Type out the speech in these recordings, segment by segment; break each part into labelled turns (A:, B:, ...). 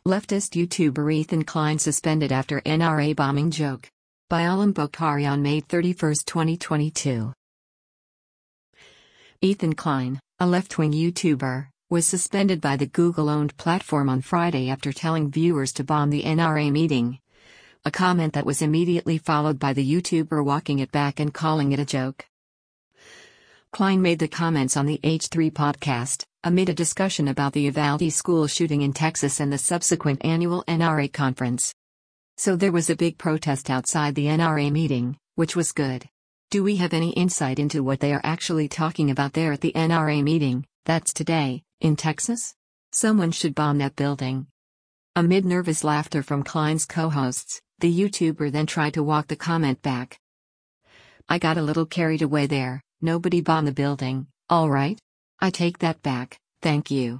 A: Leftist YouTuber Ethan Klein suspended after NRA bombing joke. By Alam Bokhari on May 31, 2022. Ethan Klein, a left-wing YouTuber, was suspended by the Google-owned platform on Friday after telling viewers to bomb the NRA meeting. A comment that was immediately followed by the YouTuber walking it back and calling it a joke. Klein made the comments on the H3 podcast, amid a discussion about the Uvalde school shooting in Texas and the subsequent annual NRA conference. So there was a big protest outside the NRA meeting, which was good. Do we have any insight into what they are actually talking about there at the NRA meeting, that's today, in Texas? Someone should bomb that building. Amid nervous laughter from Klein's co-hosts, the YouTuber then tried to walk the comment back. I got a little carried away there, nobody bombed the building, alright? I take that back, thank you.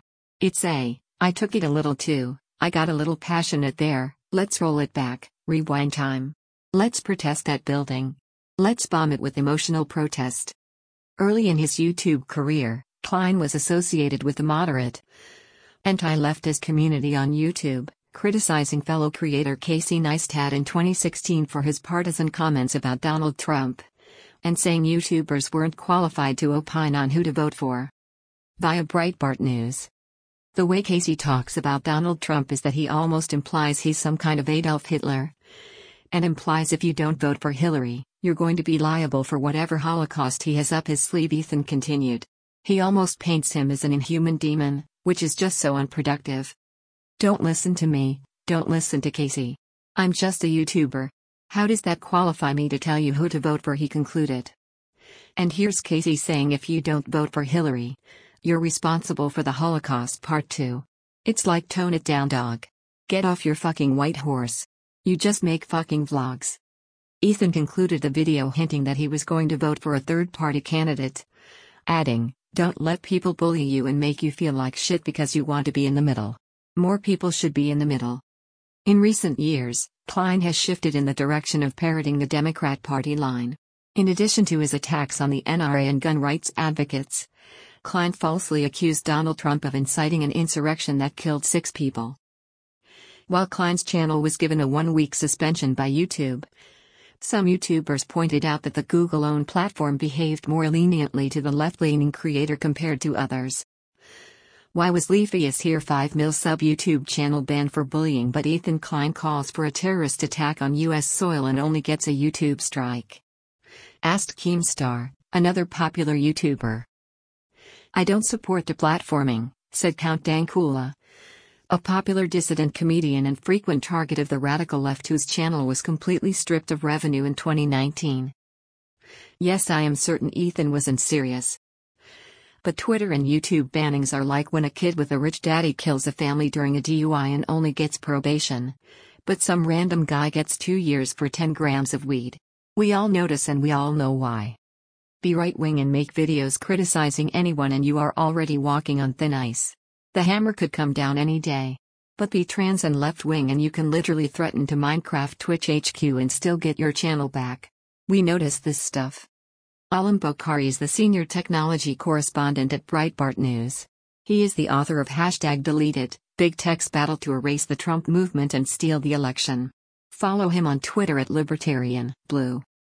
A: I took it a little too, I got a little passionate there, let's roll it back, rewind time. Let's protest that building. Let's bomb it with emotional protest. Early in his YouTube career, Klein was associated with the moderate, anti-leftist community on YouTube, criticizing fellow creator Casey Neistat in 2016 for his partisan comments about Donald Trump, and saying YouTubers weren't qualified to opine on who to vote for. Via Breitbart News. The way Casey talks about Donald Trump is that he almost implies he's some kind of Adolf Hitler, and implies if you don't vote for Hillary, you're going to be liable for whatever Holocaust he has up his sleeve, Ethan continued. He almost paints him as an inhuman demon, which is just so unproductive. Don't listen to me, don't listen to Casey. I'm just a YouTuber. How does that qualify me to tell you who to vote for, he concluded. And here's Casey saying if you don't vote for Hillary, you're responsible for the Holocaust Part 2. It's like, tone it down, dog. Get off your fucking white horse. You just make fucking vlogs. Ethan concluded the video hinting that he was going to vote for a third-party candidate, adding, don't let people bully you and make you feel like shit because you want to be in the middle. More people should be in the middle. In recent years, Klein has shifted in the direction of parroting the Democrat Party line. In addition to his attacks on the NRA and gun rights advocates, Klein falsely accused Donald Trump of inciting an insurrection that killed 6 people. While Klein's channel was given a 1-week suspension by YouTube, some YouTubers pointed out that the Google-owned platform behaved more leniently to the left-leaning creator compared to others. Why was Leafy's Here 5 mil sub YouTube channel banned for bullying, but Ethan Klein calls for a terrorist attack on U.S. soil and only gets a YouTube strike? Asked Keemstar, another popular YouTuber. I don't support deplatforming, said Count Dankula, a popular dissident comedian and frequent target of the radical left whose channel was completely stripped of revenue in 2019. Yes, I am certain Ethan wasn't serious. But Twitter and YouTube bannings are like when a kid with a rich daddy kills a family during a DUI and only gets probation, but some random guy gets 2 years for 10 grams of weed. We all notice and we all know why. Be right-wing and make videos criticizing anyone and you are already walking on thin ice. The hammer could come down any day. But be trans and left-wing and you can literally threaten to Minecraft Twitch HQ and still get your channel back. We notice this stuff. Alam Bokhari is the senior technology correspondent at Breitbart News. He is the author of #deleted, Big Tech's battle to erase the Trump movement and steal the election. Follow him on Twitter at Libertarian Blue.